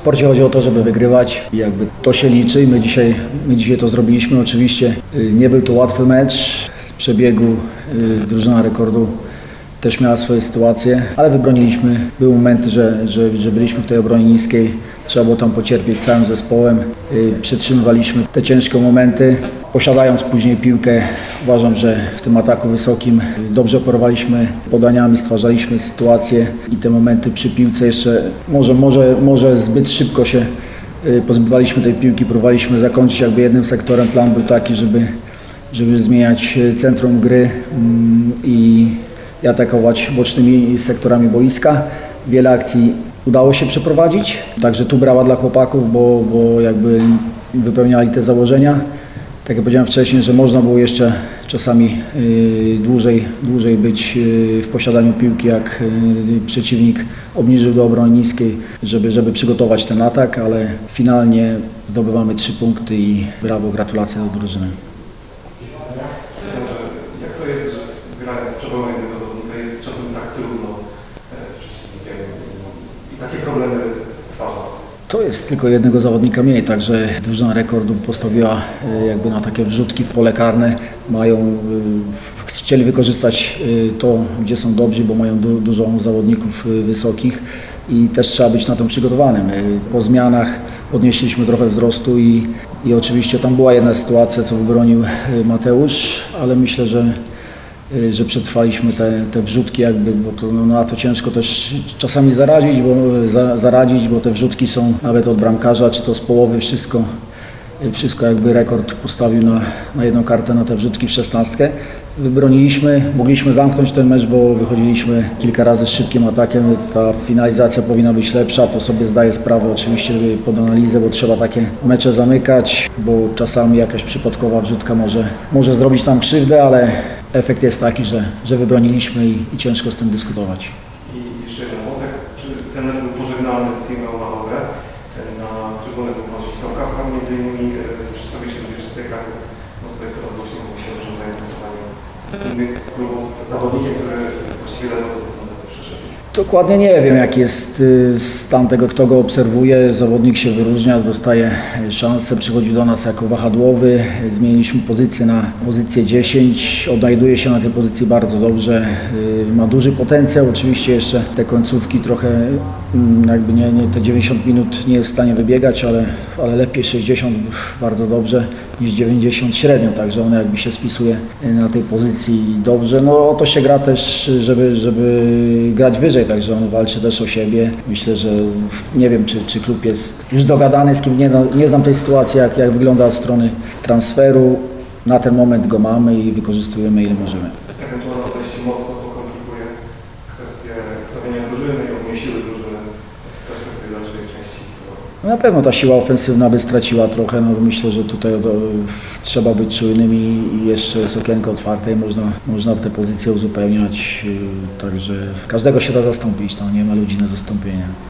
sporcie chodzi o to, żeby wygrywać i jakby to się liczy i my dzisiaj to zrobiliśmy. Oczywiście nie był to łatwy mecz. Z przebiegu drużyna rekordu też miała swoje sytuacje, ale wybroniliśmy. Były momenty, że byliśmy w tej obronie niskiej. Trzeba było tam pocierpieć całym zespołem. Przetrzymywaliśmy te ciężkie momenty. Posiadając później piłkę, uważam, że w tym ataku wysokim dobrze operowaliśmy podaniami, stwarzaliśmy sytuacje i te momenty przy piłce jeszcze może zbyt szybko się pozbywaliśmy tej piłki, próbowaliśmy zakończyć jakby jednym sektorem. Plan był taki, żeby zmieniać centrum gry i atakować bocznymi sektorami boiska. Wiele akcji udało się przeprowadzić, także tu brawa dla chłopaków, bo jakby wypełniali te założenia. Tak jak powiedziałem wcześniej, że można było jeszcze czasami dłużej być w posiadaniu piłki, jak przeciwnik obniżył do obrony niskiej, żeby przygotować ten atak, ale finalnie zdobywamy 3 punkty i brawo, gratulacje do drużyny. Jak to jest, że grając z przewagą jednego zawodnika jest czasem tak trudno z przeciwnikiem i takie problemy stwarza? To jest tylko jednego zawodnika mniej, także drużyna rekordu postawiła jakby na takie wrzutki w pole karne. Chcieli wykorzystać to, gdzie są dobrzy, bo mają dużo zawodników wysokich i też trzeba być na to przygotowanym. Po zmianach odnieśliśmy trochę wzrostu i oczywiście tam była jedna sytuacja, co wybronił Mateusz, ale myślę, że przetrwaliśmy te wrzutki, jakby, bo to, na to ciężko też czasami zaradzić, bo te wrzutki są nawet od bramkarza, czy to z połowy, wszystko jakby rekord postawił na jedną kartę na te wrzutki w 16. Wybroniliśmy, mogliśmy zamknąć ten mecz, bo wychodziliśmy kilka razy z szybkim atakiem. Ta finalizacja powinna być lepsza, to sobie zdaję sprawę oczywiście pod analizę, bo trzeba takie mecze zamykać, bo czasami jakaś przypadkowa wrzutka może zrobić nam krzywdę, ale efekt jest taki, że wybroniliśmy i ciężko z tym dyskutować. I jeszcze jeden wątek, czy ten był pożegnalny z Simeon Małowę na trybunę był Cisławka, między innymi przedstawiciel Wieczystej Kraków, no tutaj teraz właśnie mówi się o zainteresowaniu innych klubów zawodnikiem, który właściwie ledwo co do Sandecy przyszedł. Dokładnie nie wiem, jaki jest stan tego, kto go obserwuje. Zawodnik się wyróżnia, dostaje szansę, przychodzi do nas jako wahadłowy. Zmieniliśmy pozycję na pozycję 10. Odnajduje się na tej pozycji bardzo dobrze. Ma duży potencjał. Oczywiście jeszcze te końcówki trochę, jakby nie te 90 minut nie jest w stanie wybiegać, ale lepiej 60 bardzo dobrze niż 90 średnio. Także on jakby się spisuje na tej pozycji dobrze. No o to się gra też, żeby grać wyżej. Także on walczy też o siebie. Myślę, że nie wiem, czy klub jest już dogadany, z kim nie znam tej sytuacji, jak wygląda od strony transferu. Na ten moment go mamy i wykorzystujemy ile możemy. Ewentualne odejście mocno pokomplikuje kwestię ustawienia drużyny i ogólnie siły drużyny w perspektywie dalszej części historii. Na pewno ta siła ofensywna by straciła trochę. No myślę, że tutaj trzeba być czujnym i jeszcze jest okienko otwarte i można te pozycje uzupełniać. Także każdego się da zastąpić, tam nie ma ludzi na zastąpienie.